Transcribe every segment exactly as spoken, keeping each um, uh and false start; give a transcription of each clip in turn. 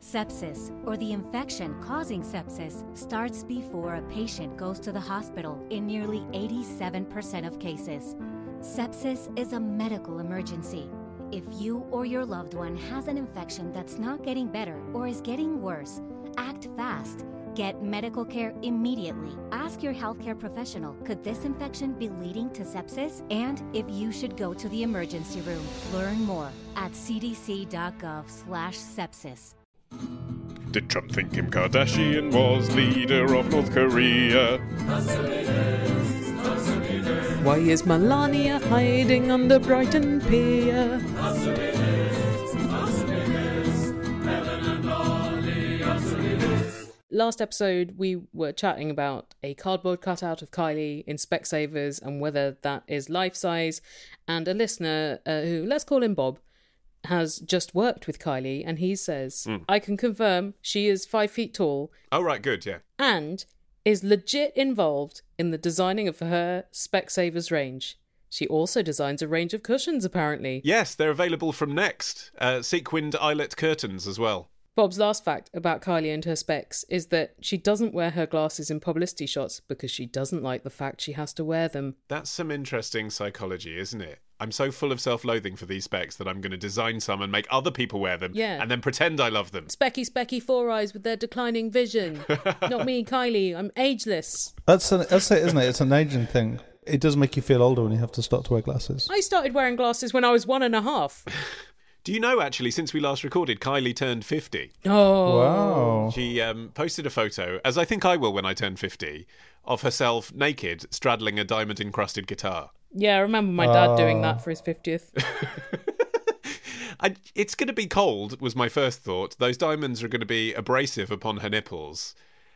Sepsis, or the infection causing sepsis, starts before a patient goes to the hospital in nearly eighty-seven percent of cases. Sepsis is a medical emergency. If you or your loved one has an infection that's not getting better or is getting worse, act fast. Get medical care immediately. Ask your healthcare professional, could this infection be leading to sepsis? And if you should go to the emergency room. Learn more at c d c dot gov slash sepsis. Did Trump think Kim Kardashian was leader of North Korea? Why is Melania hiding under Brighton Pier? Last episode, we were chatting about a cardboard cutout of Kylie in Specsavers and whether that is life-size. And a listener, uh, who, let's call him Bob, has just worked with Kylie, and he says, mm. I can confirm she is five feet tall. Oh, right, good, yeah. And is legit involved in the designing of her Specsavers range. She also designs a range of cushions, apparently. Yes, they're available from Next. Uh, sequined eyelet curtains as well. Bob's last fact about Kylie and her specs is that she doesn't wear her glasses in publicity shots because she doesn't like the fact she has to wear them. That's some interesting psychology, isn't it? I'm so full of self-loathing for these specs that I'm going to design some and make other people wear them, yeah. and then pretend I love them. Specky, specky four eyes with their declining vision. Not me, Kylie. I'm ageless. That's, an, that's it, isn't it? It's an aging thing. It does make you feel older when you have to start to wear glasses. I started wearing glasses when I was one and a half. Do you know, actually, since we last recorded, Kylie turned fifty. Oh. Wow. She um, posted a photo, as I think I will when I turn fifty, of herself naked, straddling a diamond-encrusted guitar. Yeah, I remember my dad oh. doing that for his fiftieth. I, it's going to be cold, was my first thought. Those diamonds are going to be abrasive upon her nipples.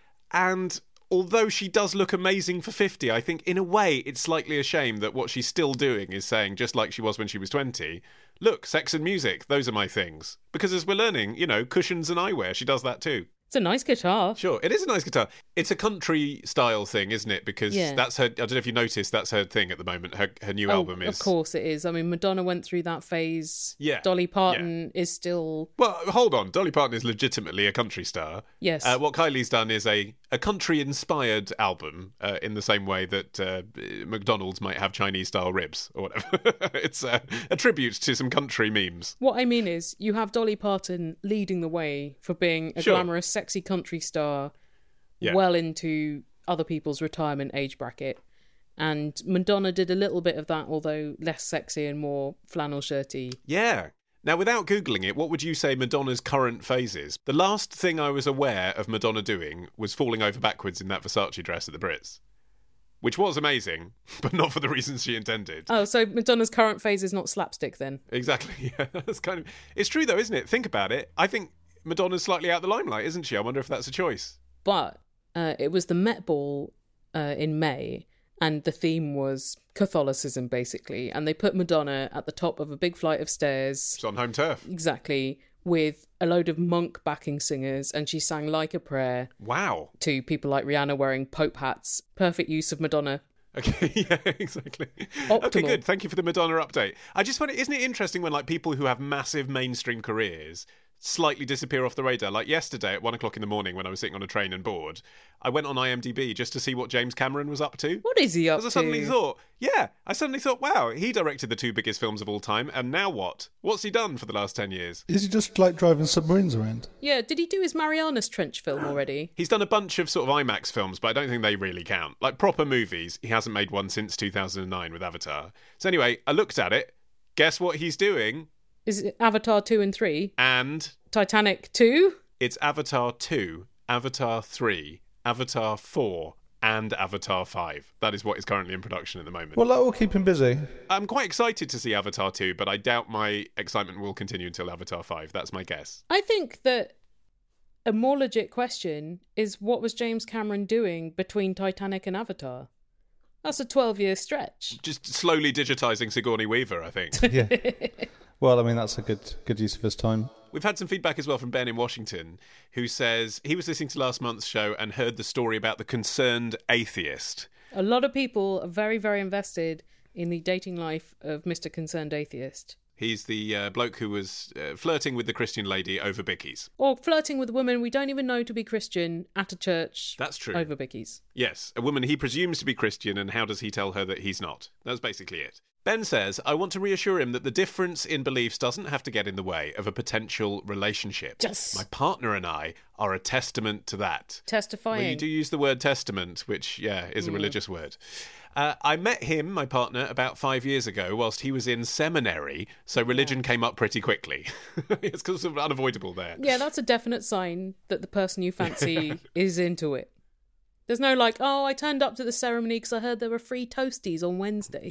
And although she does look amazing for fifty, I think in a way it's slightly a shame that what she's still doing is saying, just like she was when she was twenty, look, sex and music, those are my things. Because as we're learning, you know, cushions and eyewear, she does that too. It's a nice guitar. Sure, it is a nice guitar. It's a country style thing, isn't it? Because yeah. that's her, I don't know if you noticed, that's her thing at the moment. Her her new oh, album is... Of course it is. I mean, Madonna went through that phase. Yeah. Dolly Parton yeah. is still... Well, hold on. Dolly Parton is legitimately a country star. Yes. Uh, what Kylie's done is a, a country-inspired album, uh, in the same way that uh, McDonald's might have Chinese-style ribs or whatever. It's uh, a tribute to some country memes. What I mean is, you have Dolly Parton leading the way for being a sure. glamorous, sexy country star yeah. well into other people's retirement age bracket. And Madonna did a little bit of that, although less sexy and more flannel shirty. Yeah. Now, without Googling it, what would you say Madonna's current phase is? The last thing I was aware of Madonna doing was falling over backwards in that Versace dress at the Brits. Which was amazing, but not for the reasons she intended. Oh, so Madonna's current phase is not slapstick then? Exactly, yeah. That's kind of... It's true though, isn't it? Think about it. I think Madonna's slightly out of the limelight, isn't she? I wonder if that's a choice. But uh, it was the Met Ball uh, in May, and the theme was Catholicism, basically. And they put Madonna at the top of a big flight of stairs. She's on home turf. Exactly. With a load of monk backing singers, and she sang Like a Prayer. Wow. To people like Rihanna wearing Pope hats. Perfect use of Madonna. Okay, yeah, exactly. Optimal. Okay, good. Thank you for the Madonna update. I just find it, isn't it interesting when like people who have massive mainstream careers slightly disappear off the radar? Like yesterday at one o'clock in the morning when I was sitting on a train and bored, I went on IMDb just to see what James Cameron was up to. What is he up to? Because I suddenly thought, yeah, I suddenly thought, wow, he directed the two biggest films of all time, and now what? What's he done for the last ten years? Is he just like driving submarines around? Yeah, did he do his Marianas Trench film already? He's done a bunch of sort of IMAX films, but I don't think they really count. Like proper movies, he hasn't made one since two thousand nine with Avatar. So anyway, I looked at it. Guess what he's doing? Is it Avatar two and three? And... Titanic two? It's Avatar two, Avatar three, Avatar four, and Avatar five. That is what is currently in production at the moment. Well, that will keep him busy. I'm quite excited to see Avatar two, but I doubt my excitement will continue until Avatar five. That's my guess. I think that a more legit question is, what was James Cameron doing between Titanic and Avatar? That's a twelve-year stretch. Just slowly digitising Sigourney Weaver, I think. Yeah. Well, I mean, that's a good good use of his time. We've had some feedback as well from Ben in Washington, who says he was listening to last month's show and heard the story about the concerned atheist. A lot of people are very, very invested in the dating life of Mister Concerned Atheist. He's the uh, bloke who was uh, flirting with the Christian lady over bickies. Or flirting with a woman we don't even know to be Christian at a church. That's true. Over bickies. Yes, a woman he presumes to be Christian, and how does he tell her that he's not? That's basically it. Ben says, I want to reassure him that the difference in beliefs doesn't have to get in the way of a potential relationship. Yes. My partner and I are a testament to that. Testifying. Well, you do use the word testament, which, yeah, is a religious word. Uh, I met him, my partner, about five years ago whilst he was in seminary, so religion yeah. came up pretty quickly. It's sort of unavoidable there. Yeah, that's a definite sign that the person you fancy is into it. There's no like, oh, I turned up to the ceremony because I heard there were free toasties on Wednesday.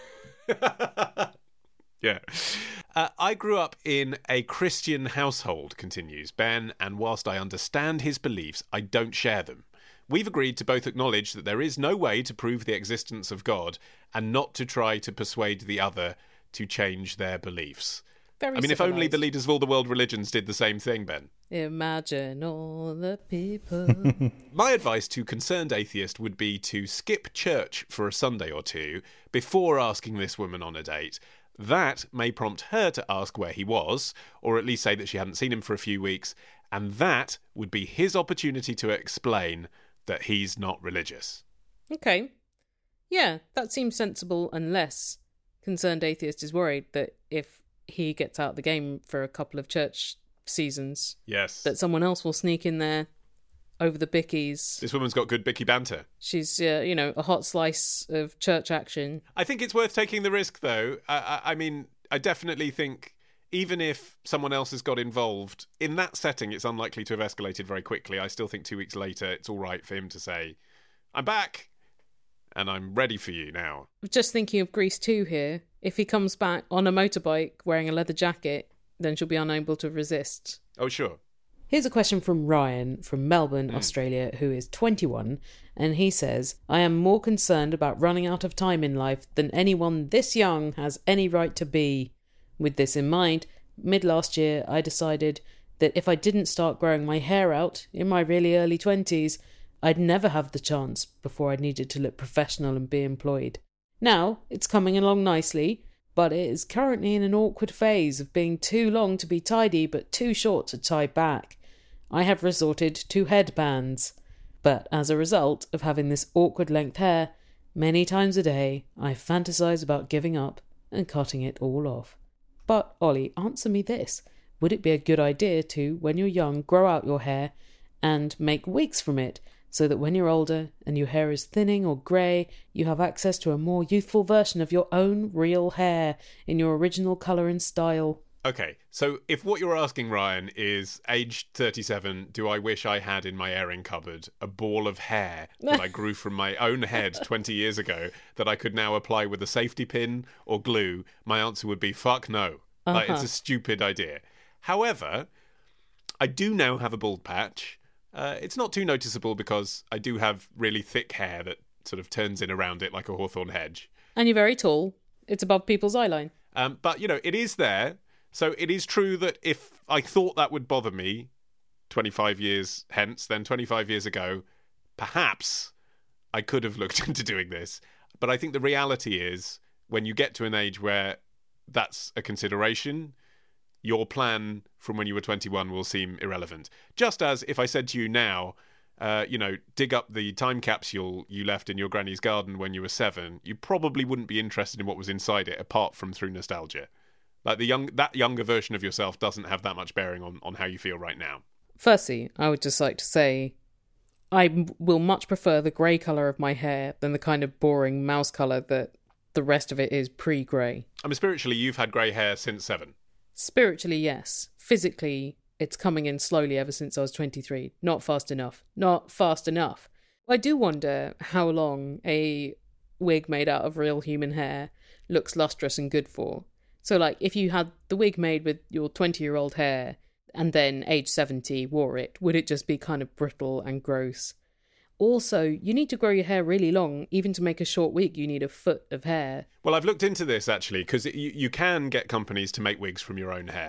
Yeah. Uh, I grew up in a Christian household, continues Ben, and whilst I understand his beliefs, I don't share them. We've agreed to both acknowledge that there is no way to prove the existence of God and not to try to persuade the other to change their beliefs. Very I mean, civilized. If only the leaders of all the world religions did the same thing, Ben. Imagine all the people. My advice to concerned atheist would be to skip church for a Sunday or two before asking this woman on a date. That may prompt her to ask where he was, or at least say that she hadn't seen him for a few weeks, and that would be his opportunity to explain that he's not religious. Okay. Yeah, that seems sensible unless concerned atheist is worried that if he gets out the game for a couple of church seasons, yes, that someone else will sneak in there over the bickies. This woman's got good bicky banter. She's, uh, you know, a hot slice of church action. I think it's worth taking the risk, though. I, I, I mean, I definitely think even if someone else has got involved, in that setting, it's unlikely to have escalated very quickly. I still think two weeks later, it's all right for him to say, I'm back, and I'm ready for you now. Just thinking of Grease two here. If he comes back on a motorbike wearing a leather jacket, then she'll be unable to resist. Oh, sure. Here's a question from Ryan from Melbourne, mm. Australia, who is twenty-one, and he says, I am more concerned about running out of time in life than anyone this young has any right to be. With this in mind, mid last year I decided that if I didn't start growing my hair out in my really early twenties, I'd never have the chance before I needed to look professional and be employed. Now, it's coming along nicely, but it is currently in an awkward phase of being too long to be tidy but too short to tie back. I have resorted to headbands, but as a result of having this awkward length hair, many times a day I fantasise about giving up and cutting it all off. But, Ollie, answer me this. Would it be a good idea to, when you're young, grow out your hair and make wigs from it, so that when you're older and your hair is thinning or grey, you have access to a more youthful version of your own real hair in your original colour and style? Okay, so if what you're asking, Ryan, is aged thirty-seven, do I wish I had in my airing cupboard a ball of hair that I grew from my own head twenty years ago that I could now apply with a safety pin or glue? My answer would be fuck no. Uh-huh. Like, it's a stupid idea. However, I do now have a bald patch. Uh, it's not too noticeable because I do have really thick hair that sort of turns in around it like a hawthorn hedge. And you're very tall. It's above people's eye line. Um, but, you know, it is there. So it is true that if I thought that would bother me twenty-five years hence, then twenty-five years ago, perhaps I could have looked into doing this. But I think the reality is when you get to an age where that's a consideration, your plan from when you were twenty-one will seem irrelevant. Just as if I said to you now, uh, you know, dig up the time capsule you left in your granny's garden when you were seven, you probably wouldn't be interested in what was inside it apart from through nostalgia. Like the young, that younger version of yourself doesn't have that much bearing on, on how you feel right now. Firstly, I would just like to say I m- will much prefer the grey colour of my hair than the kind of boring mouse colour that the rest of it is pre-grey. I mean, spiritually, you've had grey hair since seven. Spiritually, yes. Physically, it's coming in slowly ever since I was twenty-three. Not fast enough. Not fast enough. I do wonder how long a wig made out of real human hair looks lustrous and good for. So, like, if you had the wig made with your twenty-year-old hair and then age seventy wore it, would it just be kind of brittle and gross? Also, you need to grow your hair really long. Even to make a short wig, you need a foot of hair. Well, I've looked into this, actually, because you, you can get companies to make wigs from your own hair.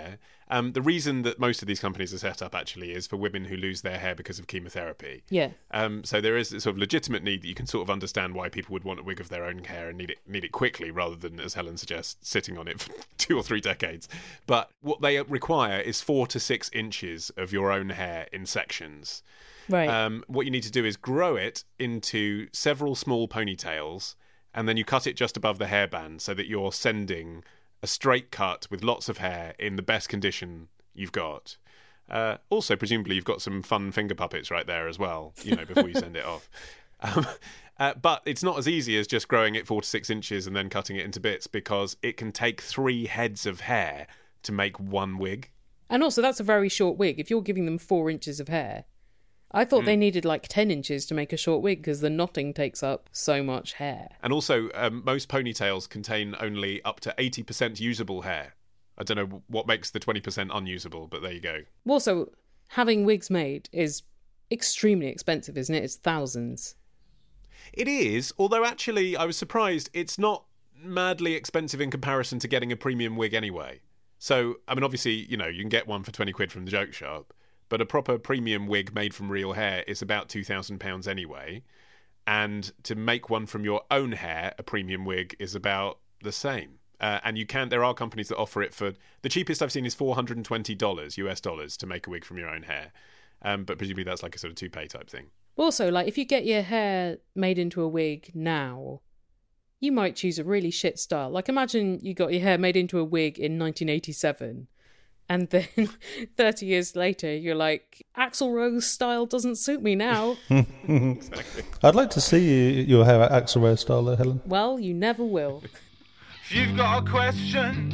Um, the reason that most of these companies are set up actually is for women who lose their hair because of chemotherapy. Yeah. Um, so there is a sort of legitimate need that you can sort of understand why people would want a wig of their own hair and need it need it quickly rather than, as Helen suggests, sitting on it for two or three decades. But what they require is four to six inches of your own hair in sections. Right. Um, what you need to do is grow it into several small ponytails, and then you cut it just above the hairband so that you're sending a straight cut with lots of hair in the best condition you've got. Uh, also, presumably, you've got some fun finger puppets right there as well, you know, before you send it off. Um, uh, but it's not as easy as just growing it four to six inches and then cutting it into bits, because it can take three heads of hair to make one wig. And also, that's a very short wig. If you're giving them four inches of hair, I thought mm. they needed like ten inches to make a short wig because the knotting takes up so much hair. And also, um, most ponytails contain only up to eighty percent usable hair. I don't know what makes the twenty percent unusable, but there you go. Also, having wigs made is extremely expensive, isn't it? It's thousands. It is, although actually I was surprised it's not madly expensive in comparison to getting a premium wig anyway. So, I mean, obviously, you know, you can get one for twenty quid from the joke shop, but a proper premium wig made from real hair is about two thousand pounds anyway. And to make one from your own hair, a premium wig, is about the same. Uh, and you can, there are companies that offer it for, the cheapest I've seen is four hundred twenty dollars U S dollars to make a wig from your own hair. Um, but presumably that's like a sort of toupee type thing. Also, like, if you get your hair made into a wig now, you might choose a really shit style. Like, imagine you got your hair made into a wig in nineteen eighty-seven, and then thirty years later, you're like, Axl Rose style doesn't suit me now. Exactly. I'd like to see your hair Axl Rose style, though, Helen. Well, you never will. If you've got a question,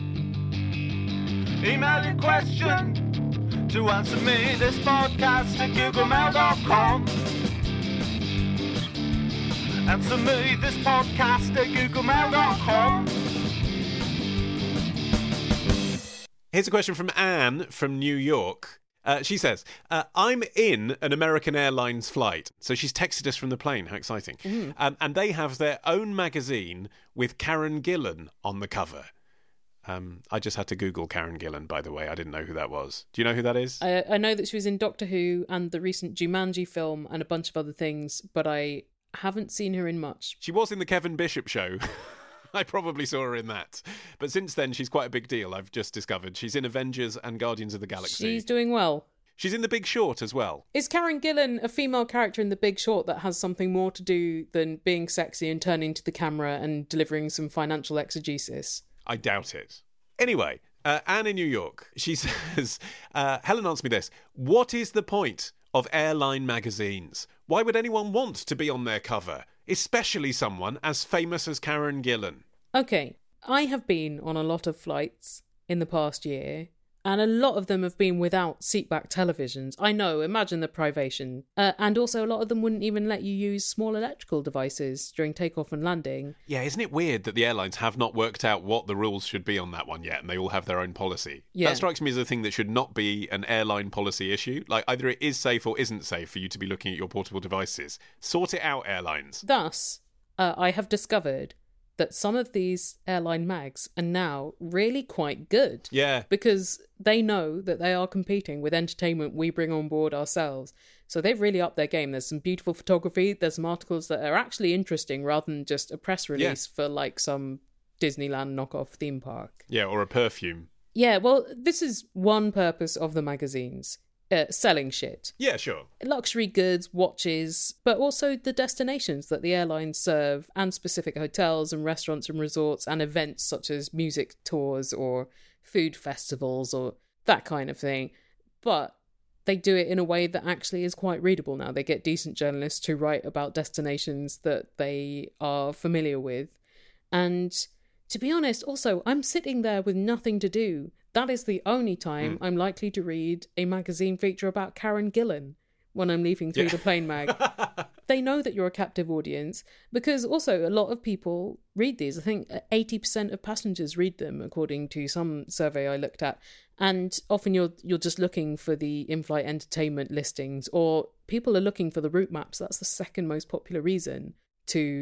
email your question to answer me this podcast at googlemail dot com. Answer me this podcast at googlemail dot com. Here's a question from Anne from New York. Uh, she says, uh, I'm in an American Airlines flight. So she's texted us from the plane. How exciting. Mm. Um, and they have their own magazine with Karen Gillan on the cover. Um, I just had to Google Karen Gillan, by the way. I didn't know who that was. Do you know who that is? I, I know that she was in Doctor Who and the recent Jumanji film and a bunch of other things, but I haven't seen her in much. She was in the Kevin Bishop show. I probably saw her in that. But since then, she's quite a big deal, I've just discovered. She's in Avengers and Guardians of the Galaxy. She's doing well. She's in The Big Short as well. Is Karen Gillan a female character in The Big Short that has something more to do than being sexy and turning to the camera and delivering some financial exegesis? I doubt it. Anyway, uh, Anne in New York, she says, uh, Helen, answer me this. What is the point of airline magazines? Why would anyone want to be on their cover? Especially someone as famous as Karen Gillan. Okay, I have been on a lot of flights in the past year, and a lot of them have been without seatback televisions. I know, imagine the privation. Uh, and also a lot of them wouldn't even let you use small electrical devices during takeoff and landing. Yeah, isn't it weird that the airlines have not worked out what the rules should be on that one yet, and they all have their own policy? Yeah. That strikes me as a thing that should not be an airline policy issue. Like, either it is safe or isn't safe for you to be looking at your portable devices. Sort it out, airlines. Thus, uh, I have discovered that some of these airline mags are now really quite good. Yeah. Because they know that they are competing with entertainment we bring on board ourselves. So they've really upped their game. There's some beautiful photography. There's some articles that are actually interesting rather than just a press release yeah. for like some Disneyland knockoff theme park. Yeah, or a perfume. Yeah, well, this is one purpose of the magazines. Uh, selling shit. Yeah, sure. Luxury goods, watches, but also the destinations that the airlines serve, and specific hotels and restaurants and resorts and events such as music tours or food festivals or that kind of thing. But they do it in a way that actually is quite readable now. They get decent journalists to write about destinations that they are familiar with. And to be honest, also, I'm sitting there with nothing to do. That is the only time mm. I'm likely to read a magazine feature about Karen Gillan when I'm leaving through yeah. the plane mag. They know that you're a captive audience because also a lot of people read these. I think eighty percent of passengers read them, according to some survey I looked at. And often you're you're just looking for the in-flight entertainment listings, or people are looking for the route maps. That's the second most popular reason to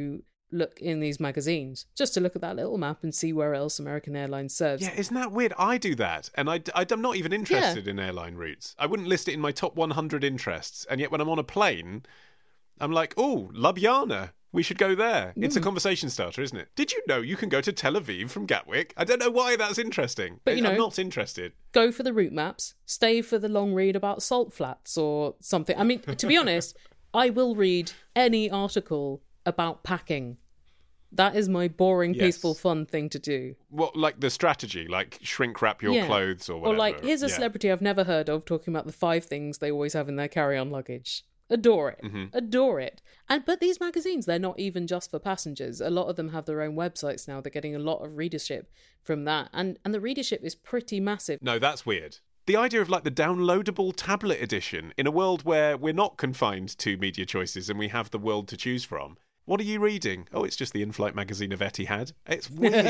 look in these magazines, just to look at that little map and see where else American Airlines serves. Yeah, isn't that weird? I do that, and I, I, I'm not even interested yeah. in airline routes. I wouldn't list it in my top one hundred interests, and yet when I'm on a plane, I'm like, oh, Ljubljana, we should go there. Mm. It's a conversation starter, isn't it? Did you know you can go to Tel Aviv from Gatwick? I don't know why that's interesting, but you know, I'm not interested. Go for the route maps, stay for the long read about salt flats or something. I mean, to be honest, I will read any article about packing. That is my boring, yes. peaceful, fun thing to do. What, like the strategy, like shrink wrap your yeah. clothes or whatever? Or like, here's a yeah. celebrity I've never heard of talking about the five things they always have in their carry-on luggage. Adore it. Mm-hmm. Adore it. And but these magazines, they're not even just for passengers. A lot of them have their own websites now. They're getting a lot of readership from that. And and the readership is pretty massive. No, that's weird. The idea of like the downloadable tablet edition in a world where we're not confined to media choices and we have the world to choose from. What are you reading? Oh, it's just the in-flight magazine of Etihad. It's weird.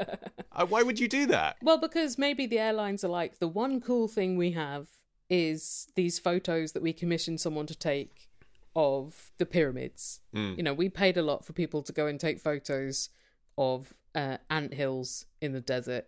uh, why would you do that? Well, because maybe the airlines are like, the one cool thing we have is these photos that we commissioned someone to take of the pyramids. Mm. You know, we paid a lot for people to go and take photos of uh, anthills in the desert,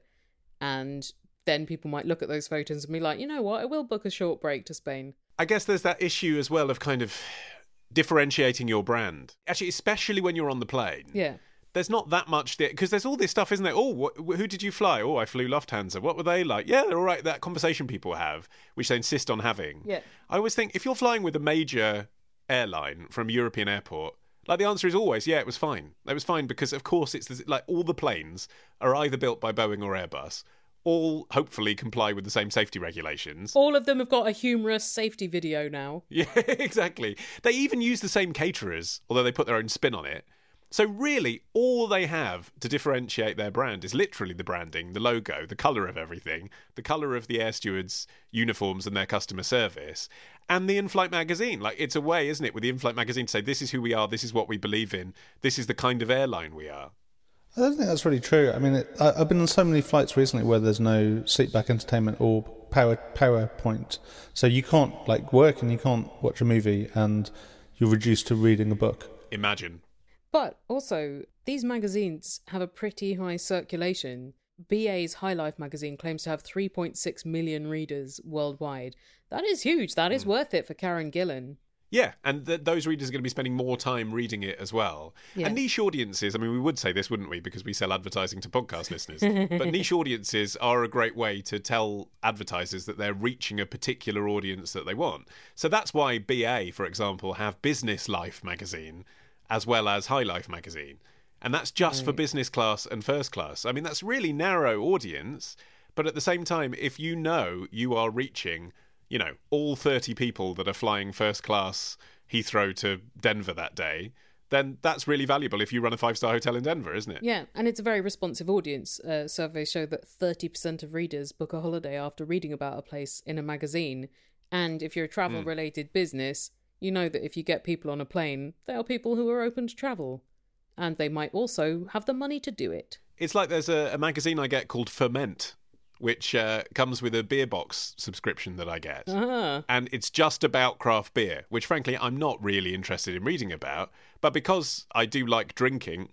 and then people might look at those photos and be like, you know what, I will book a short break to Spain. I guess there's that issue as well of kind of differentiating your brand. Actually, especially when you're on the plane. Yeah. There's not that much there, because there's all this stuff, isn't there? Oh, what, who did you fly? Oh, I flew Lufthansa. What were they like? Yeah, they're all right. That conversation people have, which they insist on having. Yeah. I always think if you're flying with a major airline from a European airport, like the answer is always, yeah, it was fine. It was fine because, of course, it's this, like all the planes are either built by Boeing or Airbus. All hopefully comply with the same safety regulations. All of them have got a humorous safety video now. Yeah, exactly. They even use the same caterers, although they put their own spin on it. So really, all they have to differentiate their brand is literally the branding, the logo, the colour of everything, the colour of the air stewards' uniforms and their customer service, and the in-flight magazine. Like, it's a way, isn't it, with the in-flight magazine to say, this is who we are, this is what we believe in, this is the kind of airline we are. I don't think that's really true. I mean, it, I, I've been on so many flights recently where there's no seatback entertainment or power PowerPoint, so you can't like work and you can't watch a movie, and you're reduced to reading a book. Imagine. But also, these magazines have a pretty high circulation. B A's High Life magazine claims to have three point six million readers worldwide. That is huge. That is mm. worth it for Karen Gillan. Yeah, and th- those readers are going to be spending more time reading it as well. Yeah. And niche audiences, I mean, we would say this, wouldn't we, because we sell advertising to podcast listeners. But niche audiences are a great way to tell advertisers that they're reaching a particular audience that they want. So that's why B A, for example, have Business Life magazine as well as High Life magazine. And that's just right. for business class and first class. I mean, that's really narrow audience. But at the same time, if you know you are reaching, you know, all thirty people that are flying first class Heathrow to Denver that day, then that's really valuable if you run a five-star hotel in Denver, isn't it? Yeah, and it's a very responsive audience. Uh, surveys show that thirty percent of readers book a holiday after reading about a place in a magazine. And if you're a travel-related mm. business, you know that if you get people on a plane, they are people who are open to travel. And they might also have the money to do it. It's like there's a, a magazine I get called Ferment, which uh, comes with a beer box subscription that I get. Uh-huh. And it's just about craft beer, which frankly I'm not really interested in reading about. But because I do like drinking,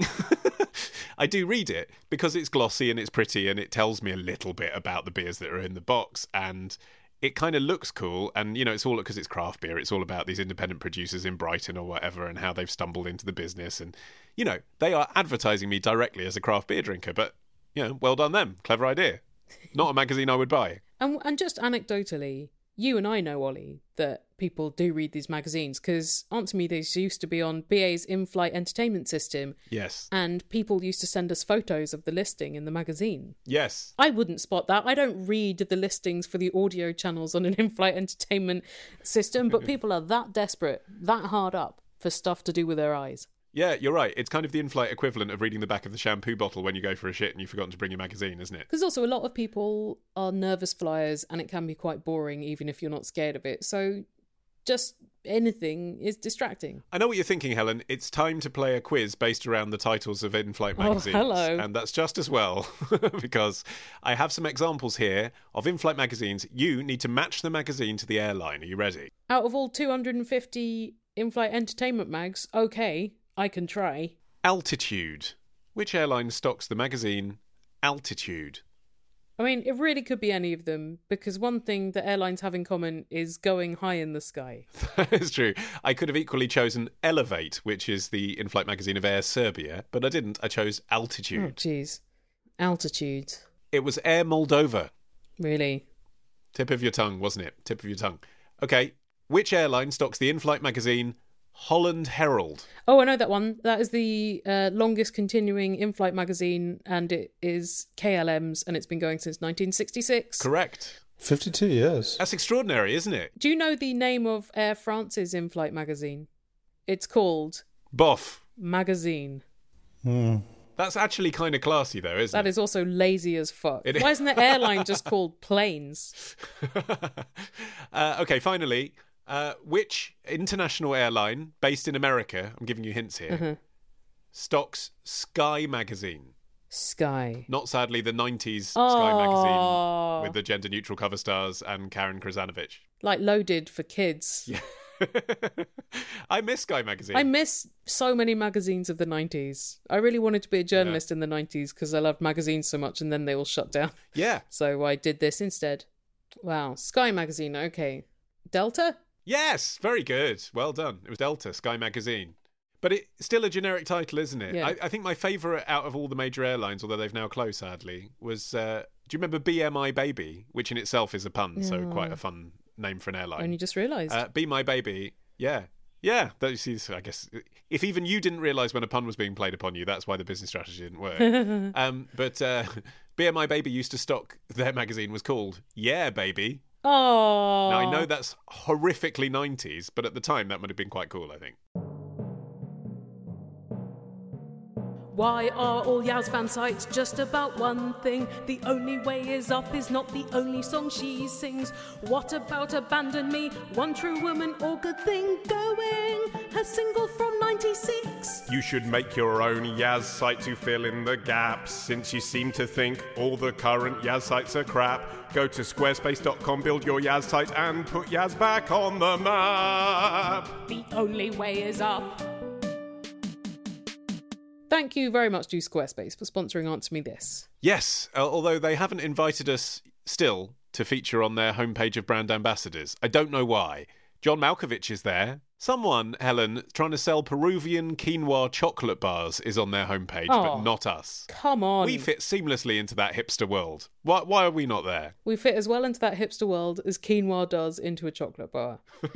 I do read it because it's glossy and it's pretty and it tells me a little bit about the beers that are in the box, and it kind of looks cool. And, you know, it's all because it's craft beer. It's all about these independent producers in Brighton or whatever and how they've stumbled into the business. And, you know, they are advertising me directly as a craft beer drinker. But, you know, well done them. Clever idea. Not a magazine I would buy. And, and just anecdotally, you and I know, Ollie, that people do read these magazines because Answer Me This used to be on B A's in-flight entertainment system. Yes. And people used to send us photos of the listing in the magazine. Yes. I wouldn't spot that. I don't read the listings for the audio channels on an in-flight entertainment system, but people are that desperate, that hard up for stuff to do with their eyes. Yeah, you're right. It's kind of the in-flight equivalent of reading the back of the shampoo bottle when you go for a shit and you've forgotten to bring your magazine, isn't it? Because also a lot of people are nervous flyers and it can be quite boring even if you're not scared of it. So just anything is distracting. I know what you're thinking, Helen. It's time to play a quiz based around the titles of in-flight magazines. Oh, hello. And that's just as well, because I have some examples here of in-flight magazines. You need to match the magazine to the airline. Are you ready? Out of all two hundred fifty in-flight entertainment mags, okay, I can try. Altitude. Which airline stocks the magazine Altitude? I mean, it really could be any of them, because one thing that airlines have in common is going high in the sky. That is true. I could have equally chosen Elevate, which is the in-flight magazine of Air Serbia, but I didn't. I chose Oh, Altitude. jeez. Altitude. It was Air Moldova. Really? Tip of your tongue, wasn't it? Tip of your tongue. Okay. Which airline stocks the in-flight magazine Holland Herald? Oh, I know that one. That is the uh, longest continuing in-flight magazine, and it is K L M's, and it's been going since nineteen sixty-six. Correct. fifty-two years. That's extraordinary, isn't it? Do you know the name of Air France's in-flight magazine? It's called Boff. Magazine. Mm. That's actually kind of classy, though, isn't That it? is also lazy as fuck. It is. Why isn't the airline just called Planes? uh, okay, finally, uh, which international airline based in America, I'm giving you hints here, Uh-huh. stocks Sky Magazine? Sky. Not, sadly, the nineties Sky Oh. Magazine with the gender-neutral cover stars and Karen Krasanovich. Like Loaded for kids. Yeah. I miss Sky Magazine. I miss so many magazines of the nineties. I really wanted to be a journalist in the nineties because I loved magazines so much, and then they all shut down. Yeah. So I did this instead. Wow. Sky Magazine, okay. Delta? Yes, very good. Well done. It was Delta, Sky Magazine. But it's still a generic title, isn't it? Yeah. I, I think my favourite out of all the major airlines, although they've now closed, sadly, was, uh, do you remember B M I Baby? Which in itself is a pun, so No. quite a fun name for an airline. Only just realised. Uh, Be My Baby, yeah. Yeah, that, you see, so I guess if even you didn't realise when a pun was being played upon you, that's why the business strategy didn't work. um, but uh, B M I Baby used to stock, their magazine was called Yeah Baby. Oh. Now, I know that's horrifically nineties, but at the time that would have been quite cool, I think. Why are all Yaz fan sites just about one thing? The Only Way Is Up is not the only song she sings. What about Abandon Me? One True Woman or Good Thing Going? Her single from ninety-six. You should make your own Yaz site to fill in the gaps. Since you seem to think all the current Yaz sites are crap, go to squarespace dot com, build your Yaz site and put Yaz back on the map. The Only Way Is Up. Thank you very much to Squarespace for sponsoring Answer Me This. Yes, uh, although they haven't invited us still to feature on their homepage of brand ambassadors. I don't know why. John Malkovich is there. Someone, Helen, trying to sell Peruvian quinoa chocolate bars is on their homepage, Oh. but not us. Come on. We fit seamlessly into that hipster world. Why, why are we not there? We fit as well into that hipster world as quinoa does into a chocolate bar.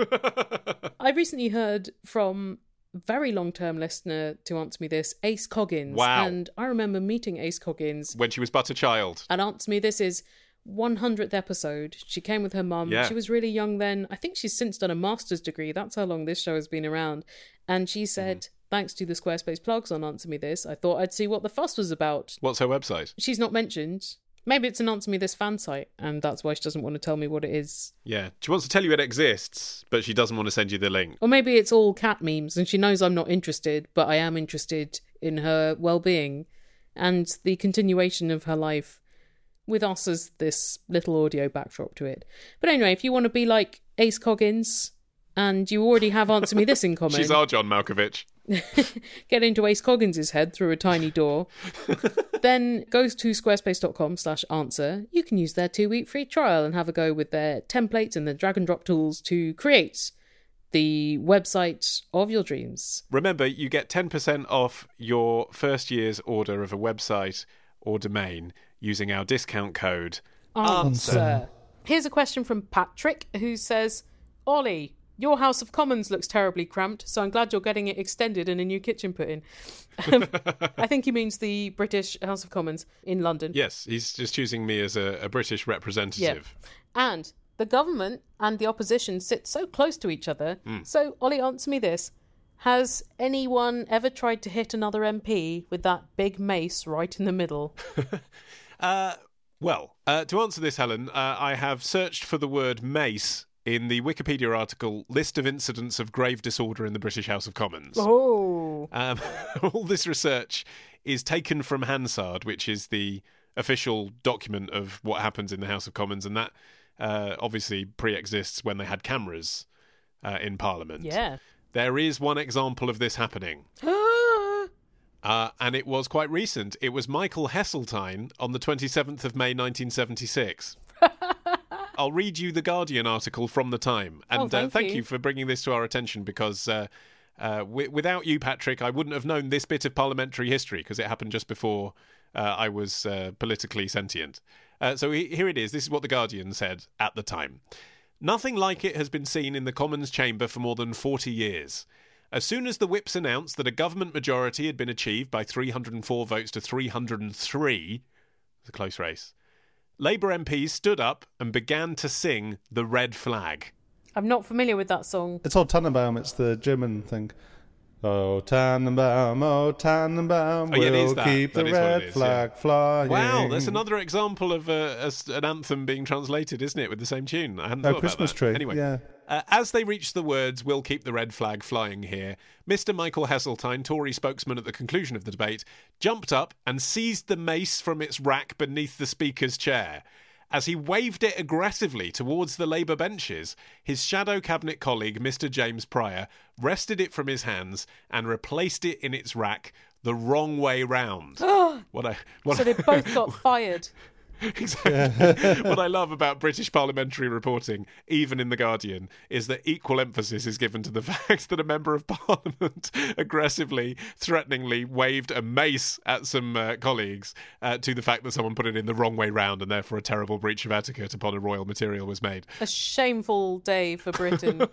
I recently heard from very long-term listener to Answer Me This, Ace Coggins. Wow. And I remember meeting Ace Coggins. When she was but a child. And Answer Me This is one hundredth episode. She came with her mum. Yeah. She was really young then. I think she's since done a master's degree. That's how long this show has been around. And she said, mm. thanks to the Squarespace plugs on Answer Me This, I thought I'd see what the fuss was about. What's her website? She's not mentioned. Maybe it's an Answer Me This fan site, and that's why she doesn't want to tell me what it is. Yeah. She wants to tell you it exists, but she doesn't want to send you the link. Or maybe it's all cat memes, and she knows I'm not interested, but I am interested in her well-being and the continuation of her life with us as this little audio backdrop to it. But anyway, if you want to be like Ace Coggins, and you already have Answer Me This in common... She's our John Malkovich. Get into Ace Coggins' head through a tiny door. Then goes to squarespace.com slash answer. You can use their two-week free trial and have a go with their templates and the drag and drop tools to create the website of your dreams. Remember, you get ten percent off your first year's order of a website or domain using our discount code Answer. Here's a question from Patrick, who says, Ollie, your House of Commons looks terribly cramped, so I'm glad you're getting it extended and a new kitchen put in. Um, I think he means the British House of Commons in London. Yes, he's just choosing me as a, a British representative. Yeah. And the government and the opposition sit so close to each other. Mm. So, Ollie, answer me this. Has anyone ever tried to hit another M P with that big mace right in the middle? uh, well, uh, to answer this, Helen, uh, I have searched for the word mace in the Wikipedia article, List of Incidents of Grave Disorder in the British House of Commons. Oh. Um, all this research is taken from Hansard, which is the official document of what happens in the House of Commons, and that uh, obviously pre-exists when they had cameras uh, in Parliament. Yeah. There is one example of this happening. Uh, and it was quite recent. It was Michael Heseltine on the twenty-seventh of May nineteen seventy-six. I'll read you the Guardian article from the time. And oh, thank, uh, thank you. you for bringing this to our attention, because uh, uh, w- without you, Patrick, I wouldn't have known this bit of parliamentary history, because it happened just before uh, I was uh, politically sentient. Uh, so he- here it is. This is what the Guardian said at the time. Nothing like it has been seen in the Commons chamber for more than forty years. As soon as the whips announced that a government majority had been achieved by three hundred four votes to three hundred three, it was a close race, Labour M Ps stood up and began to sing The Red Flag. I'm not familiar with that song. It's old Tannenbaum. It's the German thing. Oh, Tannenbaum, oh, Tannenbaum, Oh, yeah, it we'll is that. keep That the is what red it is, flag yeah. flying. Wow, that's another example of uh, a s an anthem being translated, isn't it, with the same tune? I hadn't Oh, thought Christmas about that. tree. Anyway, Yeah. uh, as they reached the words, "We'll keep the red flag flying here," Mister Michael Heseltine, Tory spokesman at the conclusion of the debate, jumped up and seized the mace from its rack beneath the Speaker's chair. As he waved it aggressively towards the Labour benches, his shadow cabinet colleague, Mister James Pryor, wrested it from his hands and replaced it in its rack the wrong way round. what I, what So they both got fired. Exactly. What I love about British parliamentary reporting, even in The Guardian, is that equal emphasis is given to the fact that a member of parliament aggressively, threateningly waved a mace at some uh, colleagues, uh, to the fact that someone put it in the wrong way round, and therefore a terrible breach of etiquette upon a royal material was made. A shameful day for Britain.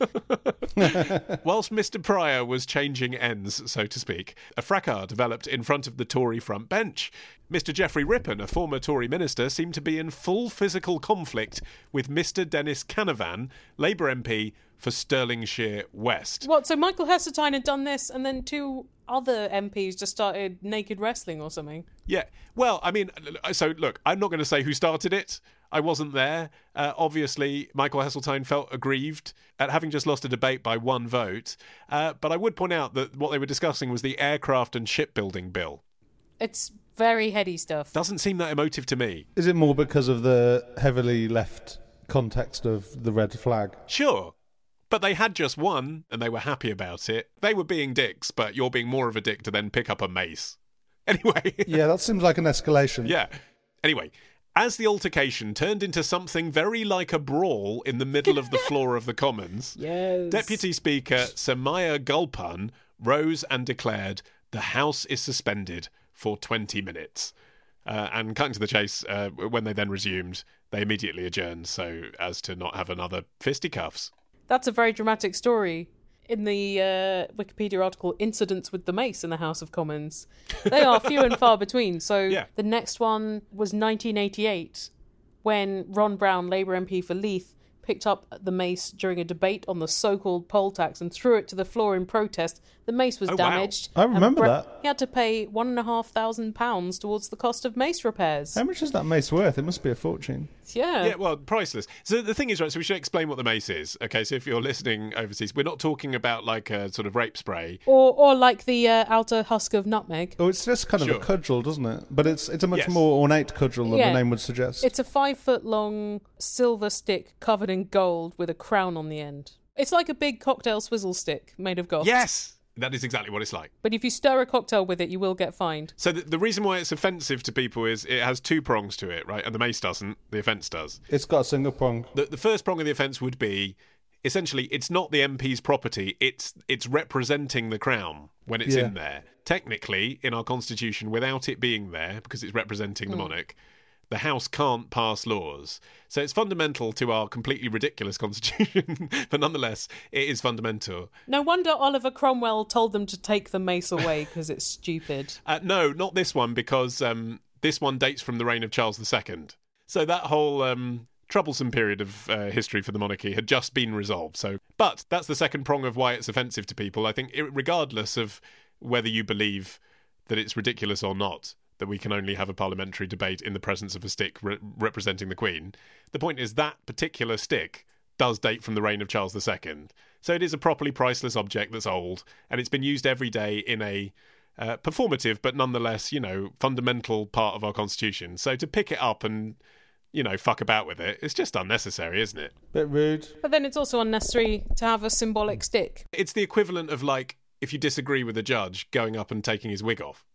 Whilst Mister Pryor was changing ends, so to speak, a fracas developed in front of the Tory front bench. Mister Geoffrey Rippon, a former Tory minister, seemed to be in full physical conflict with Mister Dennis Canavan, Labour M P for Stirlingshire West. What, so Michael Heseltine had done this and then two other M Ps just started naked wrestling or something? Yeah, well, I mean, so look, I'm not going to say who started it. I wasn't there. Uh, obviously, Michael Heseltine felt aggrieved at having just lost a debate by one vote. Uh, but I would point out that what they were discussing was the aircraft and shipbuilding bill. It's very heady stuff. Doesn't seem that emotive to me. Is it more because of the heavily left context of the red flag? Sure. But they had just won, and they were happy about it. They were being dicks, but you're being more of a dick to then pick up a mace. Anyway. Yeah, that seems like an escalation. Yeah. Anyway, as the altercation turned into something very like a brawl in the middle of the floor of the Commons, Yes. Deputy Speaker Samaya Gulpan rose and declared the House is suspended for twenty minutes. Uh, and cutting to the chase, uh, when they then resumed, they immediately adjourned so as to not have another fisticuffs. That's a very dramatic story. In the uh, Wikipedia article, incidents with the mace in the House of Commons, they are few and far between. So Yeah. the next one was nineteen eighty-eight, when Ron Brown, Labour M P for Leith, picked up the mace during a debate on the so-called poll tax and threw it to the floor in protest. The mace was Oh, wow. damaged. I and remember Bra- that. He had to pay one and a half thousand pounds towards the cost of mace repairs. How much is that mace worth? It must be a fortune. Yeah. Yeah, well, priceless. So the thing is, right, so we should explain what the mace is. Okay, so if you're listening overseas, we're not talking about like a sort of rape spray. Or, or like the uh, outer husk of nutmeg. Oh, it's just kind of Sure. a cudgel, doesn't it? But it's it's a much Yes. more ornate cudgel than Yeah. the name would suggest. It's a five foot long silver stick covered in gold with a crown on the end. It's like a big cocktail swizzle stick made of gold. Yes! That is exactly what it's like. But if you stir a cocktail with it, you will get fined. So the, the reason why it's offensive to people is it has two prongs to it, right? And the mace doesn't, the offence does. It's got a single prong. The, the first prong of the offence would be, essentially, it's not the M P's property, it's it's representing the Crown when it's Yeah. in there. Technically, in our Constitution, without it being there, because it's representing the monarch, the House can't pass laws. So it's fundamental to our completely ridiculous Constitution, but nonetheless, it is fundamental. No wonder Oliver Cromwell told them to take the mace away because it's stupid. Uh, no, not this one, because um, this one dates from the reign of Charles the Second. So that whole um, troublesome period of uh, history for the monarchy had just been resolved. So, but that's the second prong of why it's offensive to people. I think, it, regardless of whether you believe that it's ridiculous or not, that we can only have a parliamentary debate in the presence of a stick re- representing the Queen. The point is that particular stick does date from the reign of Charles the Second. So it is a properly priceless object that's old, and it's been used every day in a uh, performative, but nonetheless, you know, fundamental part of our Constitution. So to pick it up and, you know, fuck about with it, it's just unnecessary, isn't it? Bit rude. But then it's also unnecessary to have a symbolic stick. It's the equivalent of, like, if you disagree with a judge, going up and taking his wig off.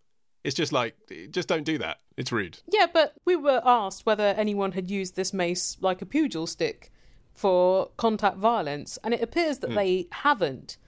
It's just like, just don't do that. It's rude. Yeah, but we were asked whether anyone had used this mace like a pugil stick for contact violence, and it appears that mm. they haven't.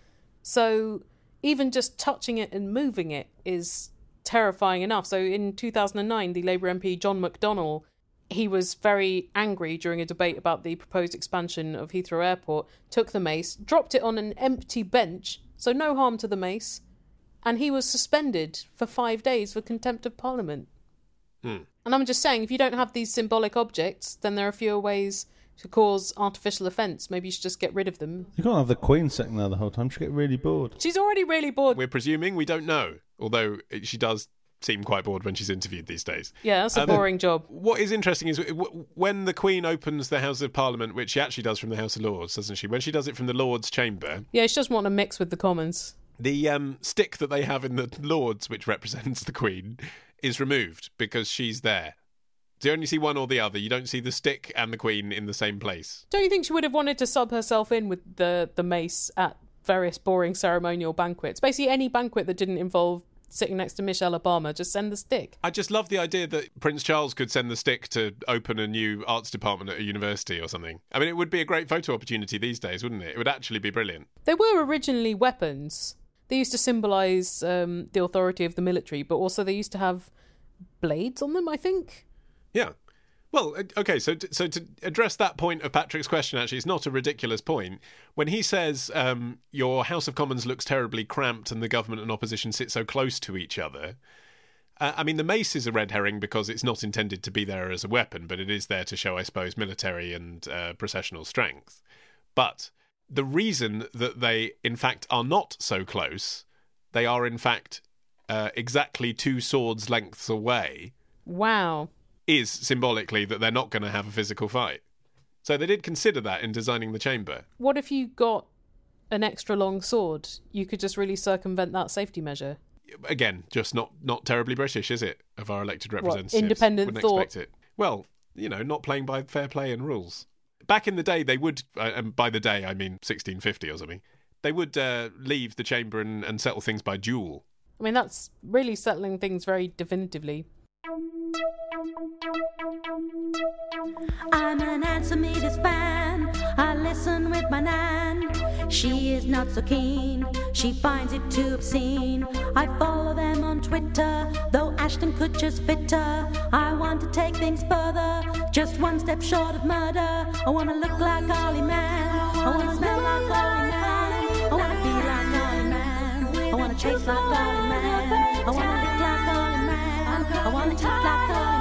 So even just touching it and moving it is terrifying enough. So in two thousand nine, the Labour M P John McDonnell, he was very angry during a debate about the proposed expansion of Heathrow Airport, took the mace, dropped it on an empty bench, so no harm to the mace, and he was suspended for five days for contempt of Parliament. Hmm. And I'm just saying, if you don't have these symbolic objects, then there are fewer ways to cause artificial offence. Maybe you should just get rid of them. You can't have the Queen sitting there the whole time. She'll get really bored. She's already really bored. We're presuming, we don't know, although she does seem quite bored when she's interviewed these days. Yeah, that's a um, boring job. What is interesting is when the Queen opens the House of Parliament, which she actually does from the House of Lords, doesn't she? When she does it from the Lords Chamber... Yeah, she doesn't want to mix with the Commons. The um, stick that they have in the Lords, which represents the Queen, is removed because she's there. So you only see one or the other. You don't see the stick and the Queen in the same place. Don't you think she would have wanted to sub herself in with the, the mace at various boring ceremonial banquets? Basically, any banquet that didn't involve sitting next to Michelle Obama, just send the stick. I just love the idea that Prince Charles could send the stick to open a new arts department at a university or something. I mean, it would be a great photo opportunity these days, wouldn't it? It would actually be brilliant. They were originally weapons. They used to symbolise um, the authority of the military, but also they used to have blades on them, I think. Yeah. Well, okay, so to, so to address that point of Patrick's question, actually, it's not a ridiculous point. When he says um, your House of Commons looks terribly cramped and the government and opposition sit so close to each other, uh, I mean, the mace is a red herring because it's not intended to be there as a weapon, but it is there to show, I suppose, military and uh, processional strength. But the reason that they, in fact, are not so close, they are, in fact, uh, exactly two swords' lengths away. Wow. Is symbolically that they're not going to have a physical fight. So they did consider that in designing the chamber. What if you got an extra long sword? You could just really circumvent that safety measure. Again, just not, not terribly British, is it, of our elected representatives? What, independent Wouldn't thought? Expect it. Well, you know, not playing by fair play and rules. Back in the day, they would, uh, and by the day I mean sixteen fifty or something, they would uh, leave the chamber and, and settle things by duel. I mean, that's really settling things very definitively. I'm an Answer Me This fan. I listen with my nan. She is not so keen. She finds it too obscene. I follow them on Twitter, though Ashton Kutcher's fitter. I want to take things further, just one step short of murder. I want to look like Ollie Man. I want to smell like Ollie Man. I want to be like Ollie Man. I want to chase like Ollie Man. I want to lick like Ollie Man. I want to eat like Ollie Man.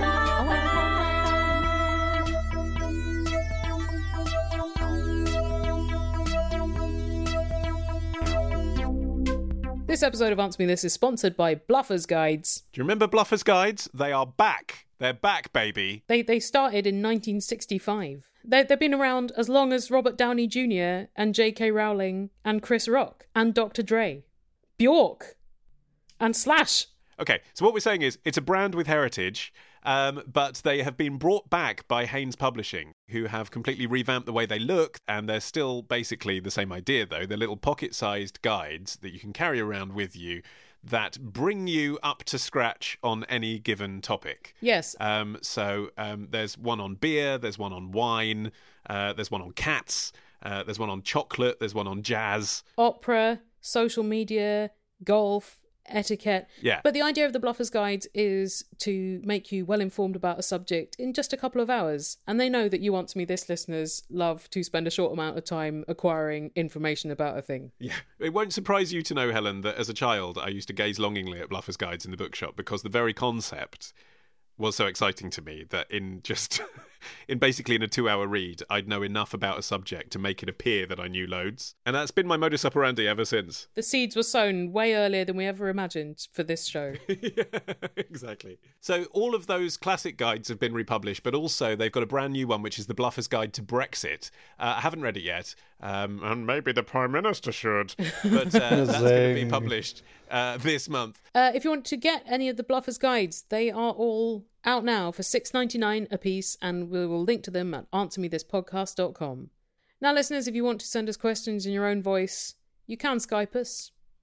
This episode of Answer Me This is sponsored by Bluffers Guides. Do you remember Bluffers Guides? They are back. They're back, baby. They they started in nineteen sixty-five. They, they've been around as long as Robert Downey Junior and J K Rowling and Chris Rock and Doctor Dre. Bjork and Slash. Okay, so what we're saying is it's a brand with heritage, um, but they have been brought back by Haynes Publishing, who have completely revamped the way they look, and they're still basically the same idea, though. They're little pocket-sized guides that you can carry around with you that bring you up to scratch on any given topic. Yes. Um, so um, there's one on beer, there's one on wine, uh, there's one on cats, uh, there's one on chocolate, there's one on jazz. Opera, social media, golf, etiquette. Yeah. But the idea of the Bluffers Guides is to make you well informed about a subject in just a couple of hours. And they know that you Answer Me This listeners love to spend a short amount of time acquiring information about a thing. Yeah. It won't surprise you to know, Helen, that as a child I used to gaze longingly at Bluffers Guides in the bookshop because the very concept was so exciting to me that in just in basically in a two-hour read I'd know enough about a subject to make it appear that I knew loads, and that's been my modus operandi ever since. The seeds were sown way earlier than we ever imagined for this show. Yeah, exactly. So all of those classic guides have been republished, but also they've got a brand new one which is the Bluffers Guide to Brexit. uh, I haven't read it yet, um, and maybe the Prime Minister should, but uh, that's going to be published uh, this month. Uh, if you want to get any of the Bluffers Guides, they are all out now for six dollars ninety-nine a piece, and we will link to them at answer me this podcast dot com. Now, listeners, if you want to send us questions in your own voice, you can Skype us.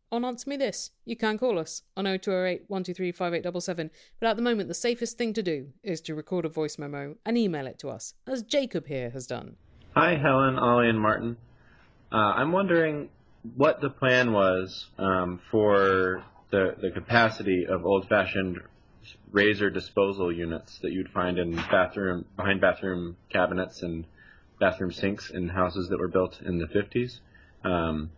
on Answer Me This. You can call us on oh two oh eight, one two three, five eight seven seven, but at the moment the safest thing to do is to record a voice memo and email it to us, as Jacob here has done. Hi, Helen, Ollie, and Martin. Uh, I'm wondering what the plan was um, for the, the capacity of old-fashioned razor disposal units that you'd find in bathroom behind bathroom cabinets and bathroom sinks in houses that were built in the fifties. Um,